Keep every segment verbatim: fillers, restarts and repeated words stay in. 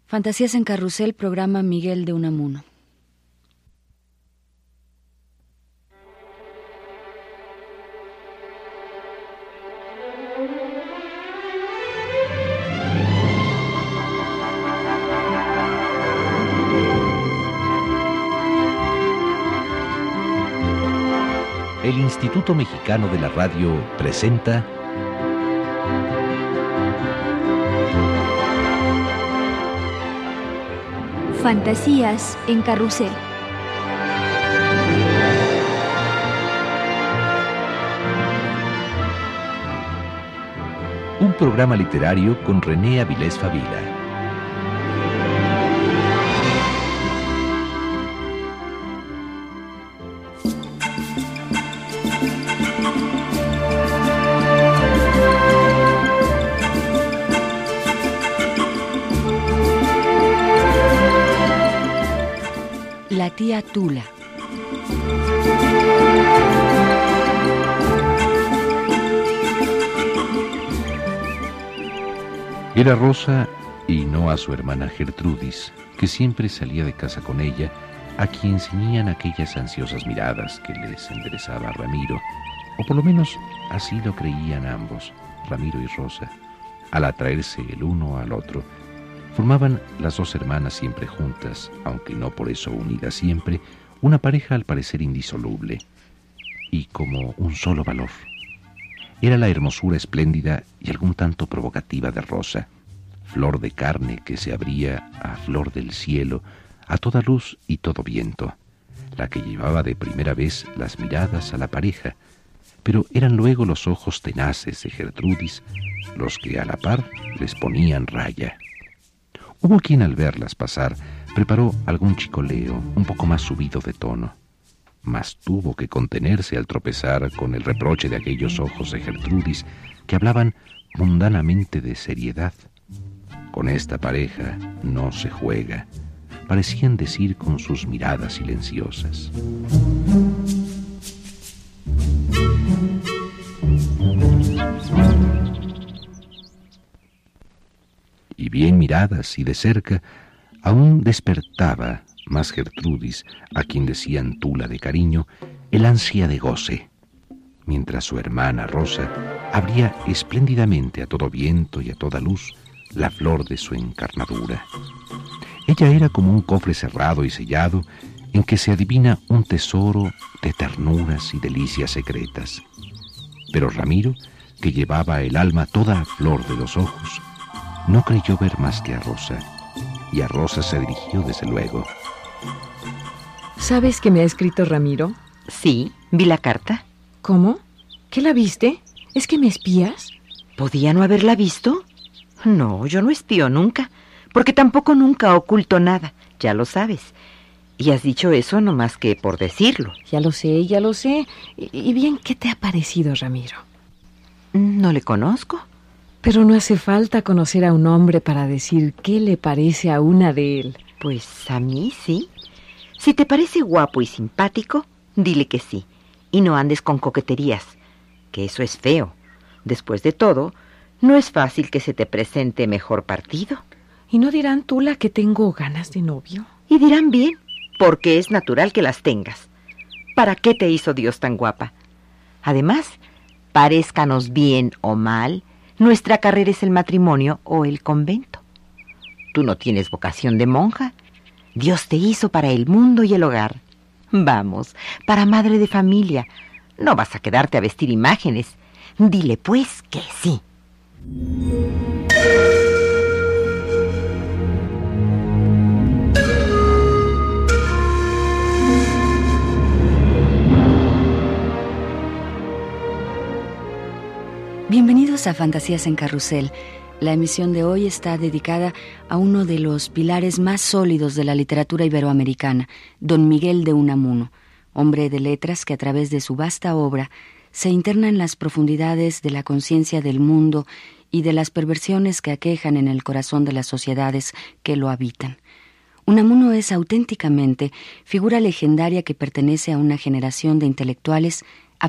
Fantasías en Carrusel, programa Miguel de Unamuno. El Instituto Mexicano de la Radio presenta Fantasías en Carrusel. Un programa literario con René Avilés Favila. La tía Tula. Era Rosa, y no a su hermana Gertrudis, que siempre salía de casa con ella, a quien ceñían aquellas ansiosas miradas que les enderezaba Ramiro, o por lo menos así lo creían ambos, Ramiro y Rosa, al atraerse el uno al otro. Formaban las dos hermanas siempre juntas, aunque no por eso unidas siempre, una pareja al parecer indisoluble, y como un solo valor. Era la hermosura espléndida y algún tanto provocativa de Rosa, flor de carne que se abría a flor del cielo, a toda luz y todo viento, la que llevaba de primera vez las miradas a la pareja, pero eran luego los ojos tenaces de Gertrudis los que a la par les ponían raya. Hubo quien al verlas pasar preparó algún chicoleo un poco más subido de tono, mas tuvo que contenerse al tropezar con el reproche de aquellos ojos de Gertrudis que hablaban mundanamente de seriedad. Con esta pareja no se juega, parecían decir con sus miradas silenciosas. Y bien miradas y de cerca, aún despertaba más Gertrudis, a quien decían Tula de cariño, el ansia de goce, mientras su hermana Rosa abría espléndidamente a todo viento y a toda luz la flor de su encarnadura. Ella era como un cofre cerrado y sellado en que se adivina un tesoro de ternuras y delicias secretas. Pero Ramiro, que llevaba el alma toda a flor de los ojos, no creyó ver más que a Rosa, y a Rosa se dirigió desde luego. ¿Sabes que me ha escrito Ramiro? Sí, vi la carta. ¿Cómo? ¿Qué la viste? ¿Es que me espías? ¿Podía no haberla visto? No, yo no espío nunca, porque tampoco nunca oculto nada, ya lo sabes. Y has dicho eso no más que por decirlo. Ya lo sé, ya lo sé. Y, y bien, ¿qué te ha parecido, Ramiro? No le conozco. Pero no hace falta conocer a un hombre para decir qué le parece a una de él. Pues a mí sí. Si te parece guapo y simpático, dile que sí. Y no andes con coqueterías, que eso es feo. Después de todo, no es fácil que se te presente mejor partido. ¿Y no dirán, Tula, que tengo ganas de novio? Y dirán bien, porque es natural que las tengas. ¿Para qué te hizo Dios tan guapa? Además, parezcanos bien o mal, nuestra carrera es el matrimonio o el convento. Tú no tienes vocación de monja. Dios te hizo para el mundo y el hogar. Vamos, para madre de familia. No vas a quedarte a vestir imágenes. Dile pues que sí. Bienvenidos a Fantasías en Carrusel. La emisión de hoy está dedicada a uno de los pilares más sólidos de la literatura iberoamericana, don Miguel de Unamuno, hombre de letras que a través de su vasta obra se interna en las profundidades de la conciencia del mundo y de las perversiones que aquejan en el corazón de las sociedades que lo habitan. Unamuno es auténticamente figura legendaria que pertenece a una generación de intelectuales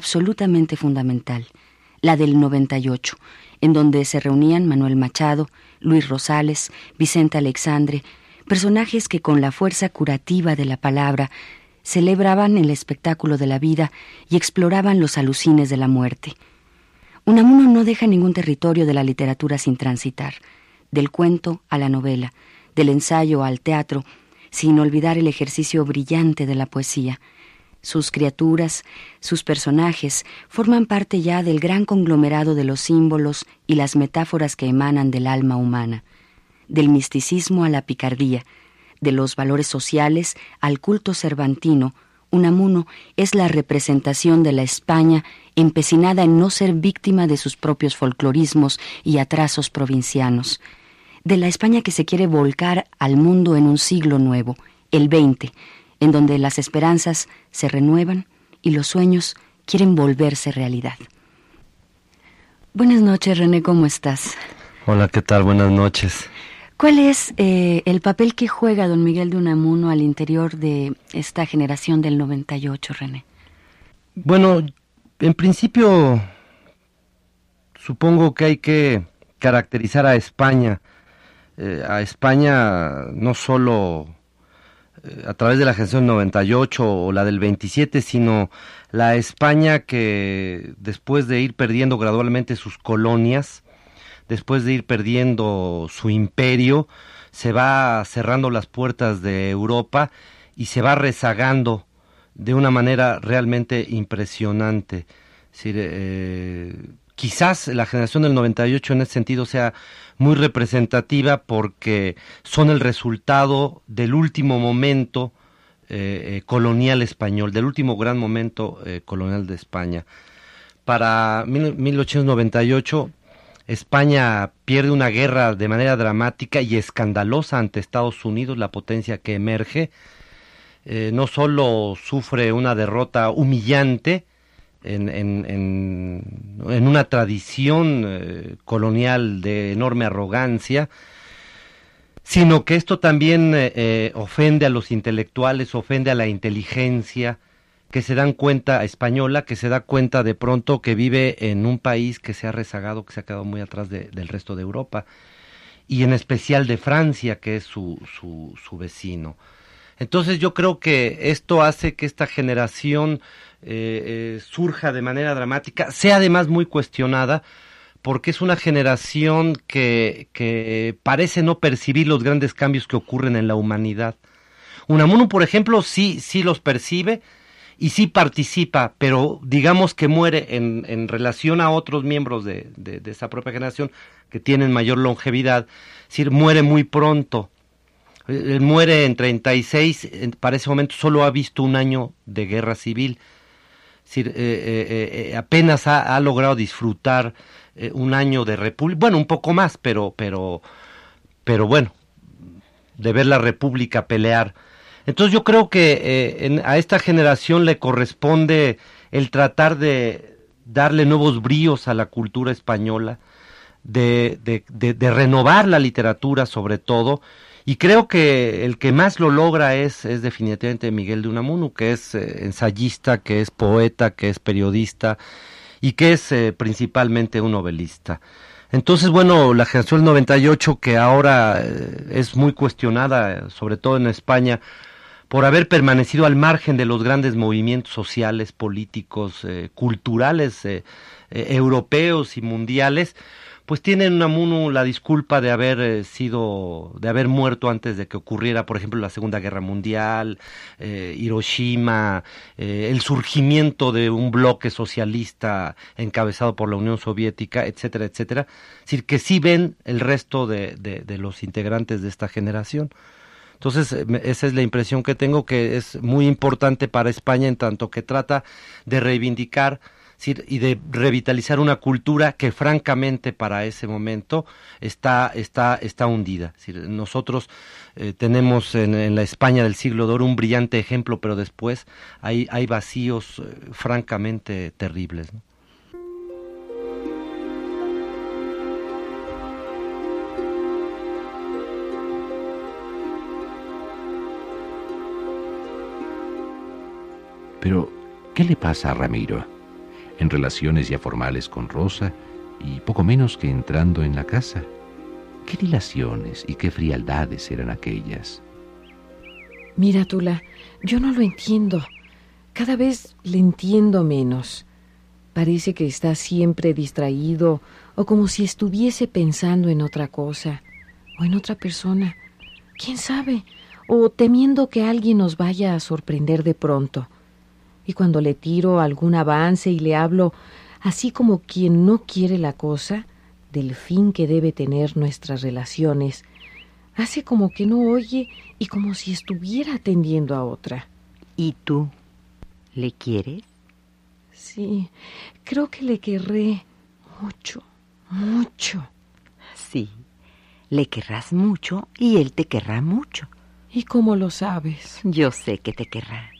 absolutamente fundamental, la del noventa y ocho, en donde se reunían Manuel Machado, Luis Rosales, Vicente Alexandre, personajes que con la fuerza curativa de la palabra celebraban el espectáculo de la vida y exploraban los alucines de la muerte. Unamuno no deja ningún territorio de la literatura sin transitar, del cuento a la novela, del ensayo al teatro, sin olvidar el ejercicio brillante de la poesía. Sus criaturas, sus personajes, forman parte ya del gran conglomerado de los símbolos y las metáforas que emanan del alma humana, del misticismo a la picardía, de los valores sociales al culto cervantino. Unamuno es la representación de la España empecinada en no ser víctima de sus propios folclorismos y atrasos provincianos, de la España que se quiere volcar al mundo en un siglo nuevo, el veinte, en donde las esperanzas se renuevan y los sueños quieren volverse realidad. Buenas noches, René, ¿cómo estás? Hola, ¿qué tal? Buenas noches. ¿Cuál es eh, el papel que juega don Miguel de Unamuno al interior de esta generación del noventa y ocho, René? Bueno, en principio supongo que hay que caracterizar a España, eh, a España no solo eh, a través de la generación noventa y ocho o la del veintisiete, sino la España que después de ir perdiendo gradualmente sus colonias, después de ir perdiendo su imperio, se va cerrando las puertas de Europa y se va rezagando de una manera realmente impresionante. Es decir, eh, quizás la generación del noventa y ocho en ese sentido sea muy representativa porque son el resultado del último momento eh, eh, colonial español, del último gran momento eh, colonial de España. Para mil ochocientos noventa y ocho, España pierde una guerra de manera dramática y escandalosa ante Estados Unidos, la potencia que emerge. Eh, no solo sufre una derrota humillante en, en, en, en una tradición eh, colonial de enorme arrogancia, sino que esto también eh, eh, ofende a los intelectuales, ofende a la inteligencia, que se dan cuenta, española, que se da cuenta de pronto que vive en un país que se ha rezagado, que se ha quedado muy atrás de, del resto de Europa, y en especial de Francia, que es su, su, su vecino. Entonces yo creo que esto hace que esta generación eh, eh, surja de manera dramática, sea además muy cuestionada, porque es una generación que, que parece no percibir los grandes cambios que ocurren en la humanidad. Unamuno, por ejemplo, sí, sí los percibe, y sí participa, pero digamos que muere en, en relación a otros miembros de, de, de esa propia generación que tienen mayor longevidad, es decir, muere muy pronto. Él muere en treinta y seis, para ese momento solo ha visto un año de guerra civil, es decir, eh, eh, eh, apenas ha, ha logrado disfrutar eh, un año de república, bueno, un poco más, pero, pero, pero bueno, de ver la república pelear. Entonces yo creo que eh, en, a esta generación le corresponde el tratar de darle nuevos bríos a la cultura española, de, de, de, de renovar la literatura sobre todo, y creo que el que más lo logra es, es definitivamente Miguel de Unamuno, que es eh, ensayista, que es poeta, que es periodista y que es eh, principalmente un novelista. Entonces, bueno, la generación del noventa y ocho, que ahora eh, es muy cuestionada, sobre todo en España, por haber permanecido al margen de los grandes movimientos sociales, políticos, eh, culturales, eh, eh, europeos y mundiales, pues tienen Unamuno la disculpa de haber eh, sido, de haber muerto antes de que ocurriera, por ejemplo, la Segunda Guerra Mundial, eh, Hiroshima, eh, el surgimiento de un bloque socialista encabezado por la Unión Soviética, etcétera, etcétera. Es decir, que sí ven el resto de, de, de los integrantes de esta generación. Entonces, esa es la impresión que tengo, que es muy importante para España en tanto que trata de reivindicar, ¿sí?, y de revitalizar una cultura que francamente para ese momento está, está, está hundida. Es decir, nosotros eh, tenemos en, en la España del siglo de oro un brillante ejemplo, pero después hay, hay vacíos eh, francamente terribles, ¿no? Pero, ¿qué le pasa a Ramiro? En relaciones ya formales con Rosa y poco menos que entrando en la casa. ¿Qué dilaciones y qué frialdades eran aquellas? Mira, Tula, yo no lo entiendo. Cada vez le entiendo menos. Parece que está siempre distraído o como si estuviese pensando en otra cosa o en otra persona. ¿Quién sabe? O temiendo que alguien nos vaya a sorprender de pronto. Y cuando le tiro algún avance y le hablo así como quien no quiere la cosa, del fin que debe tener nuestras relaciones, hace como que no oye y como si estuviera atendiendo a otra. ¿Y tú? ¿Le quieres? Sí, creo que le querré mucho, mucho. Sí, le querrás mucho y él te querrá mucho. ¿Y cómo lo sabes? Yo sé que te querrá.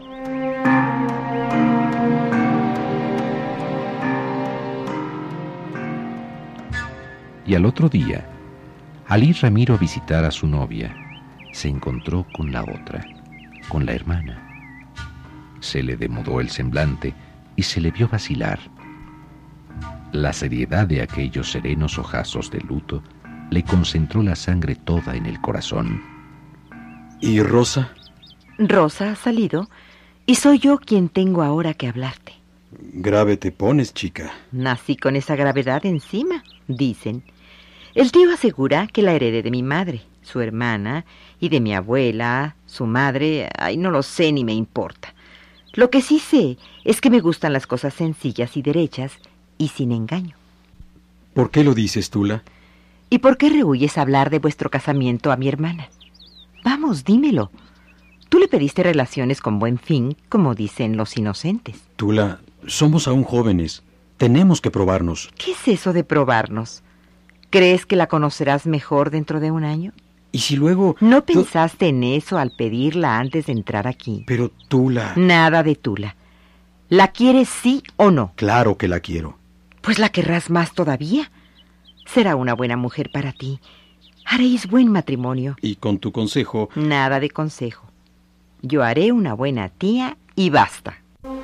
Y al otro día, al ir Ramiro a visitar a su novia, se encontró con la otra, con la hermana. Se le demudó el semblante y se le vio vacilar. La seriedad de aquellos serenos ojazos de luto le concentró la sangre toda en el corazón. ¿Y Rosa? Rosa ha salido y soy yo quien tengo ahora que hablarte. Grave te pones, chica. Nací con esa gravedad encima, dicen. El tío asegura que la heredé de mi madre, su hermana, y de mi abuela, su madre. Ay, no lo sé ni me importa. Lo que sí sé es que me gustan las cosas sencillas y derechas y sin engaño. ¿Por qué lo dices, Tula? ¿Y por qué rehuyes hablar de vuestro casamiento a mi hermana? Vamos, dímelo. Tú le pediste relaciones con buen fin, como dicen los inocentes. Tula, somos aún jóvenes. Tenemos que probarnos. ¿Qué es eso de probarnos? ¿Crees que la conocerás mejor dentro de un año? ¿Y si luego...? ¿No pensaste en eso al pedirla antes de entrar aquí? Pero Tula... Nada de Tula. ¿La quieres sí o no? Claro que la quiero. Pues la querrás más todavía. Será una buena mujer para ti. Haréis buen matrimonio. Y con tu consejo... Nada de consejo. Yo haré una buena tía y basta.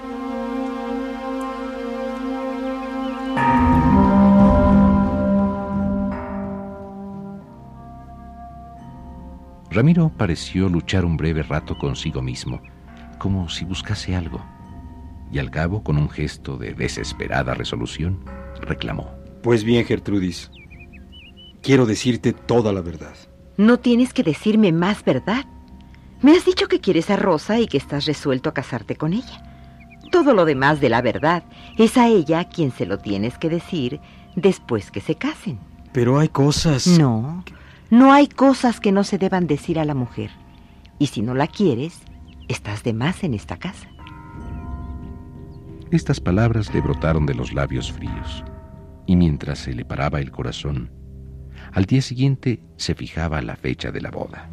Ramiro pareció luchar un breve rato consigo mismo, como si buscase algo, y al cabo, con un gesto de desesperada resolución, reclamó. Pues bien, Gertrudis, quiero decirte toda la verdad. No tienes que decirme más verdad. Me has dicho que quieres a Rosa y que estás resuelto a casarte con ella. Todo lo demás de la verdad es a ella quien se lo tienes que decir después que se casen. Pero hay cosas... No, no hay cosas que no se deban decir a la mujer. Y si no la quieres, estás de más en esta casa. Estas palabras le brotaron de los labios fríos, y mientras se le paraba el corazón, al día siguiente se fijaba la fecha de la boda.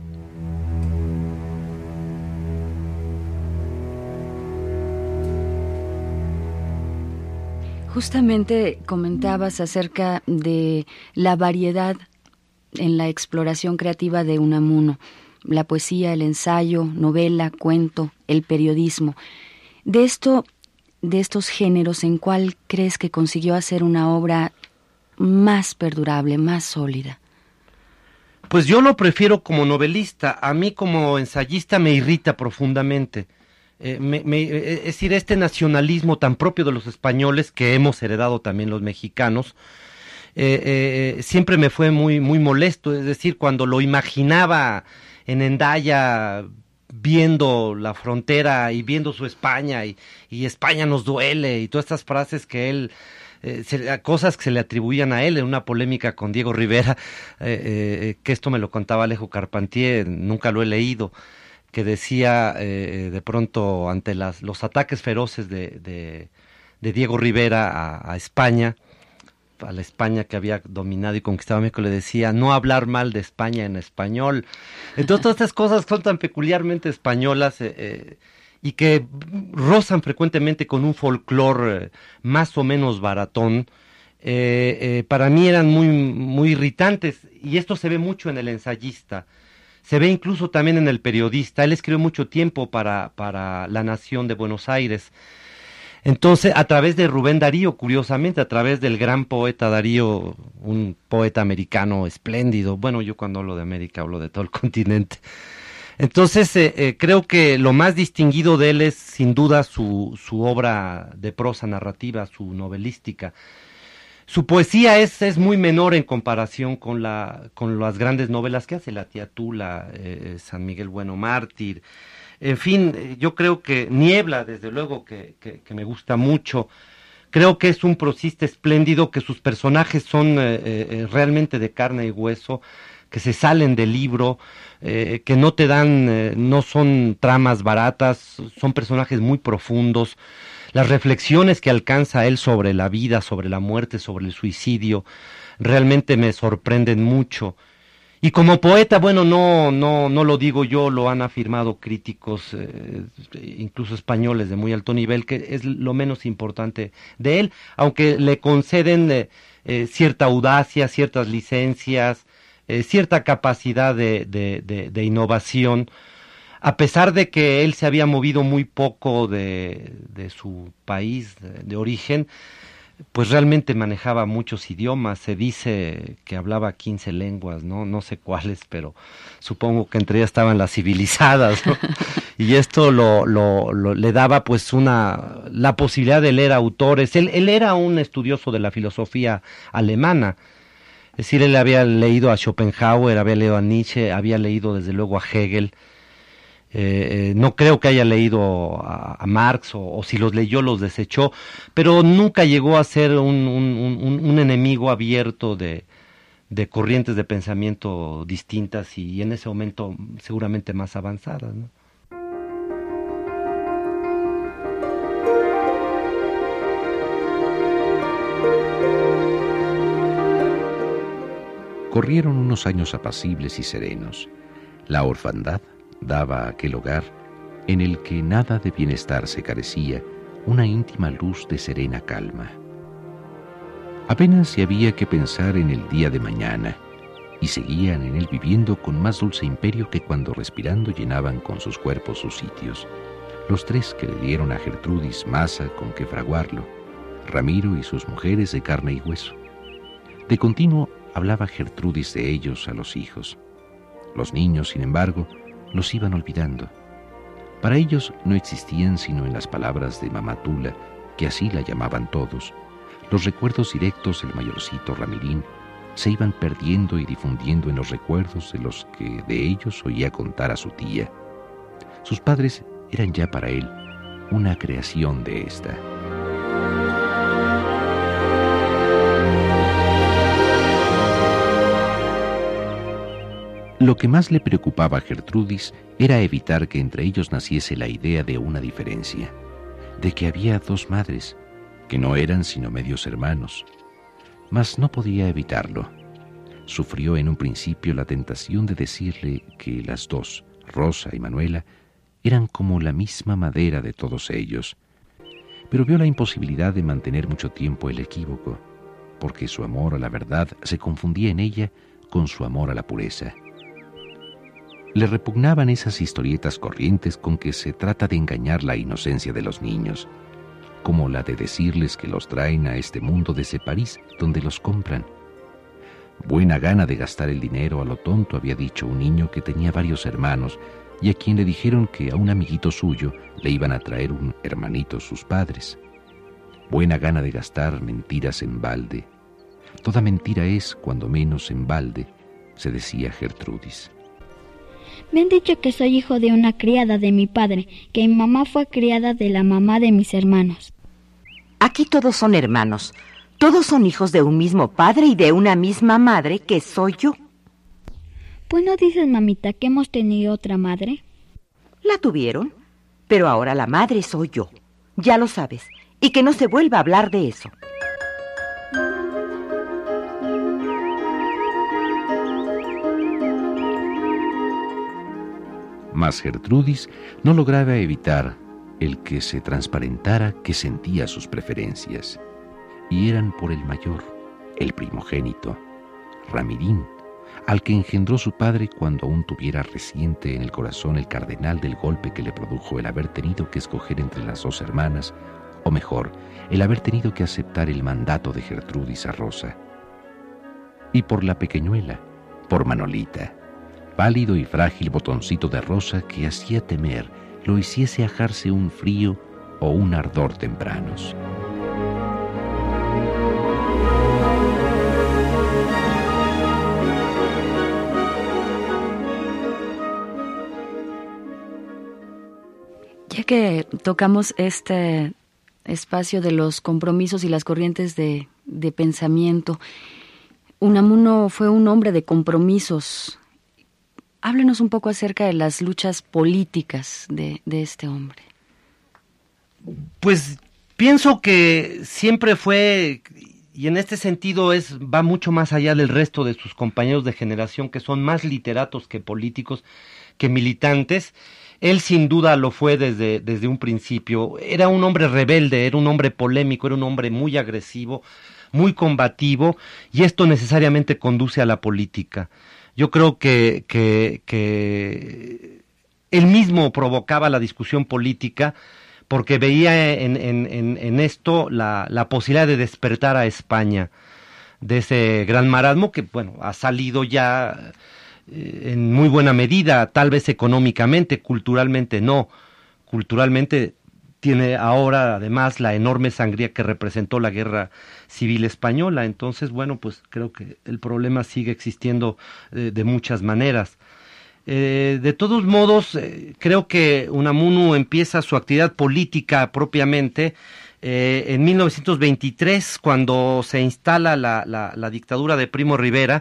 Justamente comentabas acerca de la variedad en la exploración creativa de Unamuno, la poesía, el ensayo, novela, cuento, el periodismo. De esto, de estos géneros, ¿en cuál crees que consiguió hacer una obra más perdurable, más sólida? Pues yo lo prefiero como novelista. A mí como ensayista me irrita profundamente. Eh, me, me, es decir, este nacionalismo tan propio de los españoles que hemos heredado también los mexicanos, eh, eh, siempre me fue muy, muy molesto. Es decir, cuando lo imaginaba en Hendaya, viendo la frontera y viendo su España, y, y España nos duele, y todas estas frases que él... Eh, se, cosas que se le atribuían a él en una polémica con Diego Rivera, eh, eh, que esto me lo contaba Alejo Carpentier, nunca lo he leído, que decía eh, de pronto ante las, los ataques feroces de, de, de Diego Rivera a, a España, a la España que había dominado y conquistado a México, le decía no hablar mal de España en español. Entonces todas estas cosas son tan peculiarmente españolas eh, eh, y que rozan frecuentemente con un folclore eh, más o menos baratón. Eh, eh, para mí eran muy, muy irritantes, y esto se ve mucho en el ensayista. Se ve incluso también en el periodista. Él escribió mucho tiempo para, para La Nación de Buenos Aires. Entonces, a través de Rubén Darío, curiosamente, a través del gran poeta Darío, un poeta americano espléndido. Bueno, yo cuando hablo de América hablo de todo el continente. Entonces, eh, eh, creo que lo más distinguido de él es, sin duda, su, su obra de prosa narrativa, su novelística. Su poesía es, es muy menor en comparación con, la, con las grandes novelas que hace, La tía Tula, eh, San Miguel Bueno Mártir. En fin, yo creo que Niebla, desde luego, que, que, que me gusta mucho. Creo que es un prosista espléndido, que sus personajes son eh, eh, realmente de carne y hueso, que se salen del libro, eh, que no te dan, eh, no son tramas baratas, son personajes muy profundos. Las reflexiones que alcanza él sobre la vida, sobre la muerte, sobre el suicidio, realmente me sorprenden mucho. Y como poeta, bueno, no, no, no lo digo yo, lo han afirmado críticos, eh, incluso españoles de muy alto nivel, que es lo menos importante de él, aunque le conceden eh, eh, cierta audacia, ciertas licencias, eh, cierta capacidad de, de, de, de innovación, a pesar de que él se había movido muy poco de, de su país de, de origen. Pues realmente manejaba muchos idiomas. Se dice que hablaba quince lenguas, no no sé cuáles, pero supongo que entre ellas estaban las civilizadas, ¿no? Y esto lo, lo, lo le daba pues una la posibilidad de leer autores. Él, él era un estudioso de la filosofía alemana. Es decir, él había leído a Schopenhauer, había leído a Nietzsche, había leído desde luego a Hegel. Eh, eh, no creo que haya leído a, a Marx, o, o si los leyó los desechó, pero nunca llegó a ser un, un, un, un enemigo abierto de, de corrientes de pensamiento distintas y en ese momento seguramente más avanzadas, ¿no? Corrieron unos años apacibles y serenos. La orfandad daba a aquel hogar, en el que nada de bienestar se carecía, una íntima luz de serena calma. Apenas si había que pensar en el día de mañana, y seguían en él viviendo con más dulce imperio que cuando respirando llenaban con sus cuerpos sus sitios, los tres que le dieron a Gertrudis masa con que fraguarlo, Ramiro y sus mujeres de carne y hueso. De continuo hablaba Gertrudis de ellos a los hijos. Los niños, sin embargo, los iban olvidando. Para ellos no existían sino en las palabras de mamá Tula, que así la llamaban todos. Los recuerdos directos del mayorcito Ramirín se iban perdiendo y difundiendo en los recuerdos de los que de ellos oía contar a su tía. Sus padres eran ya para él una creación de ésta. Lo que más le preocupaba a Gertrudis era evitar que entre ellos naciese la idea de una diferencia, de que había dos madres, que no eran sino medios hermanos. Mas no podía evitarlo. Sufrió en un principio la tentación de decirle que las dos, Rosa y Manuela, eran como la misma madera de todos ellos, pero vio la imposibilidad de mantener mucho tiempo el equívoco, porque su amor a la verdad se confundía en ella con su amor a la pureza. Le repugnaban esas historietas corrientes con que se trata de engañar la inocencia de los niños, como la de decirles que los traen a este mundo desde París, donde los compran. Buena gana de gastar el dinero a lo tonto, había dicho un niño que tenía varios hermanos y a quien le dijeron que a un amiguito suyo le iban a traer un hermanito sus padres. Buena gana de gastar mentiras en balde. Toda mentira es, cuando menos, en balde, se decía Gertrudis. Me han dicho que soy hijo de una criada de mi padre, que mi mamá fue criada de la mamá de mis hermanos. Aquí todos son hermanos. Todos son hijos de un mismo padre y de una misma madre, que soy yo. Pues no dices, mamita, que hemos tenido otra madre. La tuvieron, pero ahora la madre soy yo. Ya lo sabes. Y que no se vuelva a hablar de eso. Mas Gertrudis no lograba evitar el que se transparentara que sentía sus preferencias, y eran por el mayor, el primogénito, Ramirín, al que engendró su padre cuando aún tuviera reciente en el corazón el cardenal del golpe que le produjo el haber tenido que escoger entre las dos hermanas, o mejor, el haber tenido que aceptar el mandato de Gertrudis a Rosa. Y por la pequeñuela, por Manolita, pálido y frágil botoncito de rosa que hacía temer lo hiciese ajarse un frío o un ardor tempranos. Ya que tocamos este espacio de los compromisos y las corrientes de, de pensamiento, Unamuno fue un hombre de compromisos. Háblenos un poco acerca de las luchas políticas de, de este hombre. Pues pienso que siempre fue, y en este sentido es va mucho más allá del resto de sus compañeros de generación, que son más literatos que políticos, que militantes. Él sin duda lo fue desde, desde un principio. Era un hombre rebelde, era un hombre polémico, era un hombre muy agresivo, muy combativo, y esto necesariamente conduce a la política. Yo creo que, que, que él mismo provocaba la discusión política porque veía en, en, en, en esto la, la posibilidad de despertar a España de ese gran marasmo que, bueno, ha salido ya eh, en muy buena medida, tal vez económicamente, culturalmente no. Culturalmente tiene ahora además la enorme sangría que representó la guerra civil española. Entonces, bueno, pues creo que el problema sigue existiendo eh, de muchas maneras. Eh, de todos modos, eh, creo que Unamuno empieza su actividad política propiamente eh, en mil novecientos veintitrés, cuando se instala la, la, la dictadura de Primo Rivera,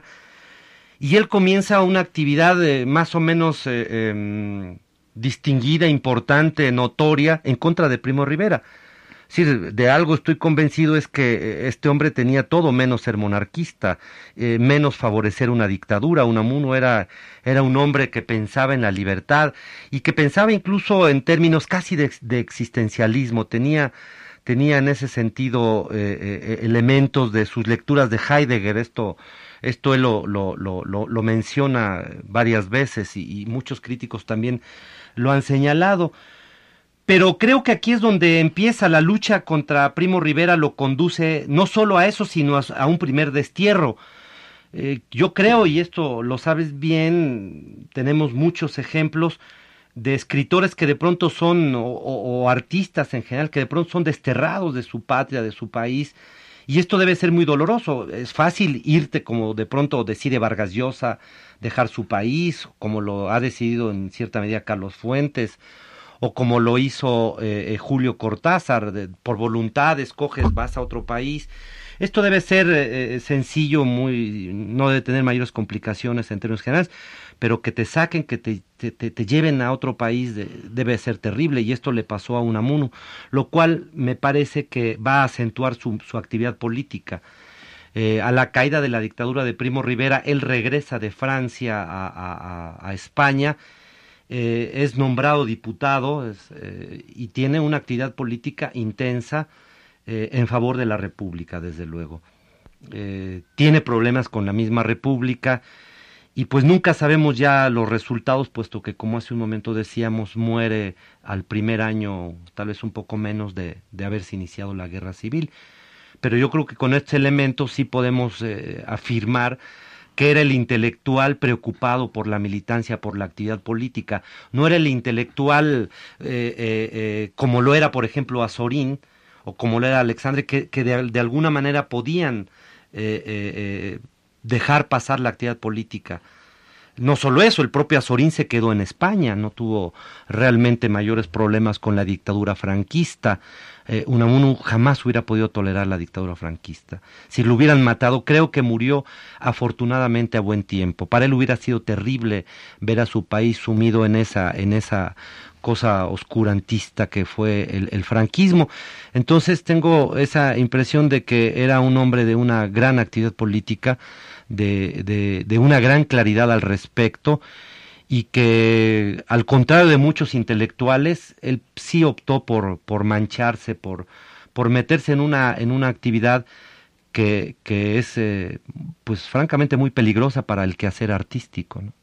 y él comienza una actividad eh, más o menos eh, eh, distinguida, importante, notoria, en contra de Primo Rivera. Sí, de algo estoy convencido, es que este hombre tenía todo menos ser monarquista, eh, menos favorecer una dictadura. Unamuno era, era un hombre que pensaba en la libertad y que pensaba incluso en términos casi de, de existencialismo. Tenía, tenía en ese sentido eh, eh, elementos de sus lecturas de Heidegger. Esto, esto él lo, lo, lo, lo, lo menciona varias veces y, y muchos críticos también lo han señalado. Pero creo que aquí es donde empieza la lucha contra Primo Rivera, lo conduce no solo a eso, sino a, a un primer destierro. Eh, yo creo, y esto lo sabes bien, tenemos muchos ejemplos de escritores que de pronto son, o, o, o artistas en general, que de pronto son desterrados de su patria, de su país, y esto debe ser muy doloroso. Es fácil irte, como de pronto decide Vargas Llosa, dejar su país, como lo ha decidido en cierta medida Carlos Fuentes, o como lo hizo eh, Julio Cortázar, de, por voluntad escoges, vas a otro país. Esto debe ser eh, sencillo, muy, no debe tener mayores complicaciones en términos generales, pero que te saquen, que te, te, te lleven a otro país de, debe ser terrible, y esto le pasó a Unamuno, lo cual me parece que va a acentuar su, su actividad política. Eh, a la caída de la dictadura de Primo Rivera, él regresa de Francia a, a, a España, eh, es nombrado diputado es, eh, y tiene una actividad política intensa eh, en favor de la República, desde luego. Eh, tiene problemas con la misma República y pues nunca sabemos ya los resultados, puesto que, como hace un momento decíamos, muere al primer año, tal vez un poco menos de, de haberse iniciado la guerra civil. Pero yo creo que con este elemento sí podemos eh, afirmar que era el intelectual preocupado por la militancia, por la actividad política. No era el intelectual eh, eh, eh, como lo era, por ejemplo, Azorín, o como lo era Alexandre, que, que de, de alguna manera podían eh, eh, dejar pasar la actividad política. No solo eso, el propio Azorín se quedó en España, no tuvo realmente mayores problemas con la dictadura franquista. Eh, Unamuno jamás hubiera podido tolerar la dictadura franquista. Si lo hubieran matado, creo que murió afortunadamente a buen tiempo. Para él hubiera sido terrible ver a su país sumido en esa, en esa cosa oscurantista que fue el, el franquismo. Entonces tengo esa impresión de que era un hombre de una gran actividad política, de, de, de una gran claridad al respecto, y que, al contrario de muchos intelectuales, él sí optó por, por mancharse, por, por meterse en una, en una actividad que, que es, eh, pues francamente, muy peligrosa para el quehacer artístico, ¿no?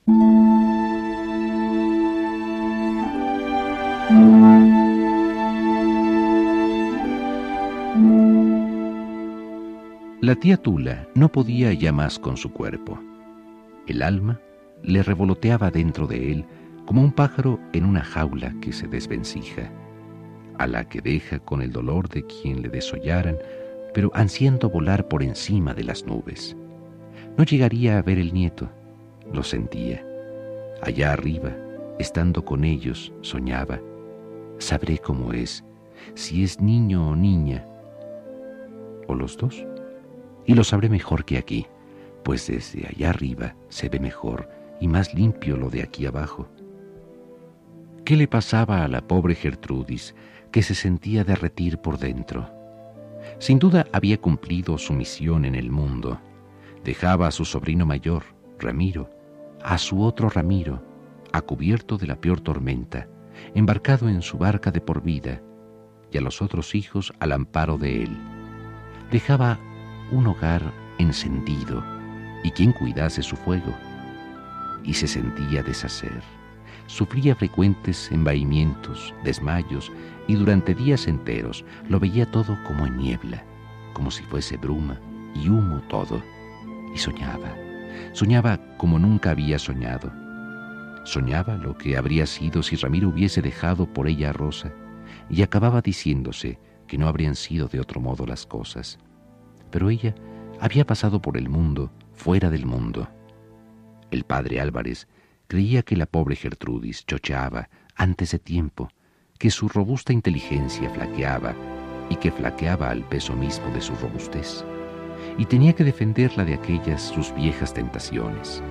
La tía Tula no podía ya más con su cuerpo. El alma le revoloteaba dentro de él como un pájaro en una jaula que se desvencija, a la que deja con el dolor de quien le desollaran, pero ansiando volar por encima de las nubes. No llegaría a ver el nieto, lo sentía. Allá arriba, estando con ellos, soñaba: sabré cómo es, si es niño o niña, o los dos, y lo sabré mejor que aquí, pues desde allá arriba se ve mejor y más limpio lo de aquí abajo. ¿Qué le pasaba a la pobre Gertrudis, que se sentía derretir por dentro? Sin duda había cumplido su misión en el mundo. Dejaba a su sobrino mayor, Ramiro, a su otro Ramiro, a cubierto de la peor tormenta, embarcado en su barca de por vida, y a los otros hijos al amparo de él. Dejaba un hogar encendido y quien cuidase su fuego, y se sentía deshacer. Sufría frecuentes embaimientos, desmayos, y durante días enteros lo veía todo como en niebla, como si fuese bruma y humo todo, y soñaba, soñaba como nunca había soñado. Soñaba lo que habría sido si Ramiro hubiese dejado por ella a Rosa, y acababa diciéndose que no habrían sido de otro modo las cosas. Pero ella había pasado por el mundo, fuera del mundo. El padre Álvarez creía que la pobre Gertrudis chocheaba antes de tiempo, que su robusta inteligencia flaqueaba y que flaqueaba al peso mismo de su robustez, y tenía que defenderla de aquellas sus viejas tentaciones.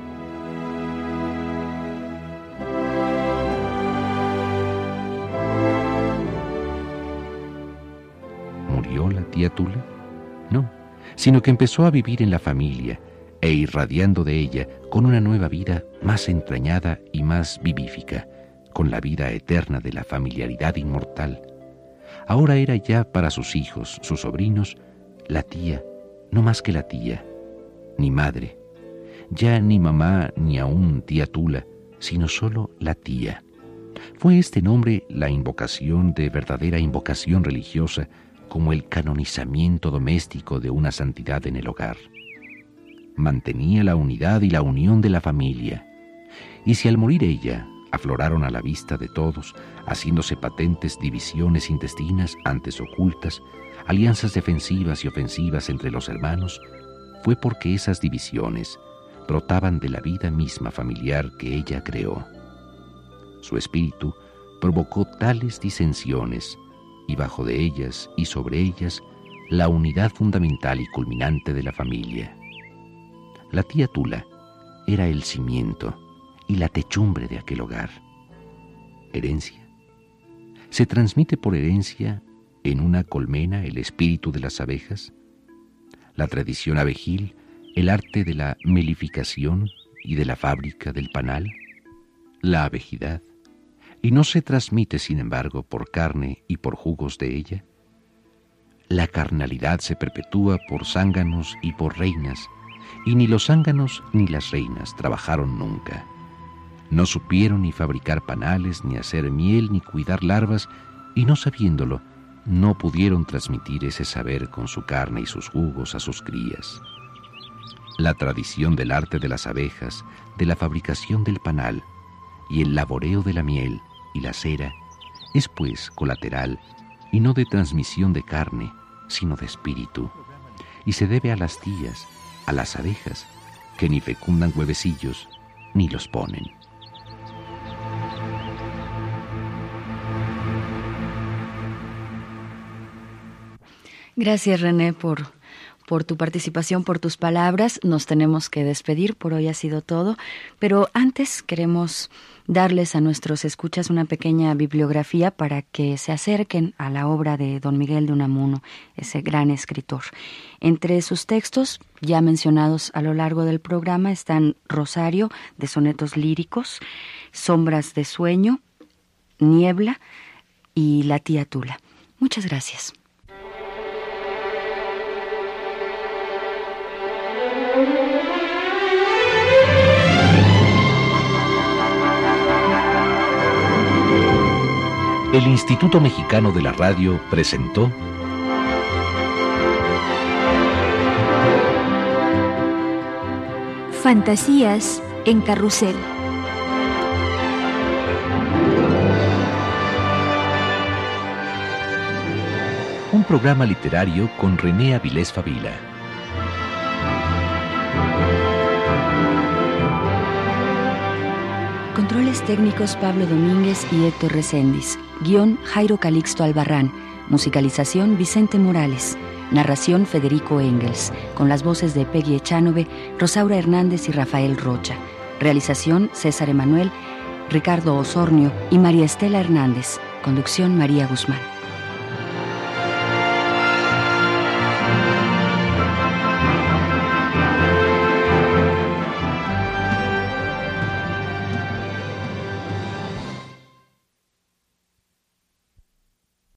¿Murió la tía Tula? No, sino que empezó a vivir en la familia e irradiando de ella con una nueva vida más entrañada y más vivífica, con la vida eterna de la familiaridad inmortal. Ahora era ya para sus hijos, sus sobrinos, la tía, no más que la tía, ni madre, ya ni mamá ni aún tía Tula, sino solo la tía. Fue este nombre la invocación de verdadera invocación religiosa, como el canonizamiento doméstico de una santidad en el hogar. Mantenía la unidad y la unión de la familia, y si al morir ella afloraron a la vista de todos, haciéndose patentes divisiones intestinas antes ocultas, alianzas defensivas y ofensivas entre los hermanos, fue porque esas divisiones brotaban de la vida misma familiar que ella creó. Su espíritu provocó tales disensiones, y bajo de ellas y sobre ellas la unidad fundamental y culminante de la familia. La tía Tula era el cimiento y la techumbre de aquel hogar. Herencia. ¿Se transmite por herencia en una colmena el espíritu de las abejas? La tradición abejil, el arte de la melificación y de la fábrica del panal, la abejidad. ¿Y no se transmite, sin embargo, por carne y por jugos de ella? La carnalidad se perpetúa por zánganos y por reinas, y ni los zánganos ni las reinas trabajaron nunca. No supieron ni fabricar panales, ni hacer miel, ni cuidar larvas, y no sabiéndolo, no pudieron transmitir ese saber con su carne y sus jugos a sus crías. La tradición del arte de las abejas, de la fabricación del panal, y el laboreo de la miel y la cera, es pues colateral y no de transmisión de carne, sino de espíritu, y se debe a las tías, a las abejas, que ni fecundan huevecillos, ni los ponen. Gracias, René, por, por tu participación, por tus palabras. Nos tenemos que despedir, por hoy ha sido todo, pero antes queremos darles a nuestros escuchas una pequeña bibliografía para que se acerquen a la obra de don Miguel de Unamuno, ese gran escritor. Entre sus textos, ya mencionados a lo largo del programa, están Rosario, de sonetos líricos, Sombras de sueño, Niebla y La tía Tula. Muchas gracias. El Instituto Mexicano de la Radio presentó Fantasías en Carrusel. Un programa literario con René Avilés Favila. Controles técnicos Pablo Domínguez y Héctor Recendis. Guión Jairo Calixto Albarrán. Musicalización Vicente Morales. Narración Federico Engels, con las voces de Peggy Echanove, Rosaura Hernández y Rafael Rocha. Realización César Emanuel, Ricardo Osornio y María Estela Hernández. Conducción María Guzmán.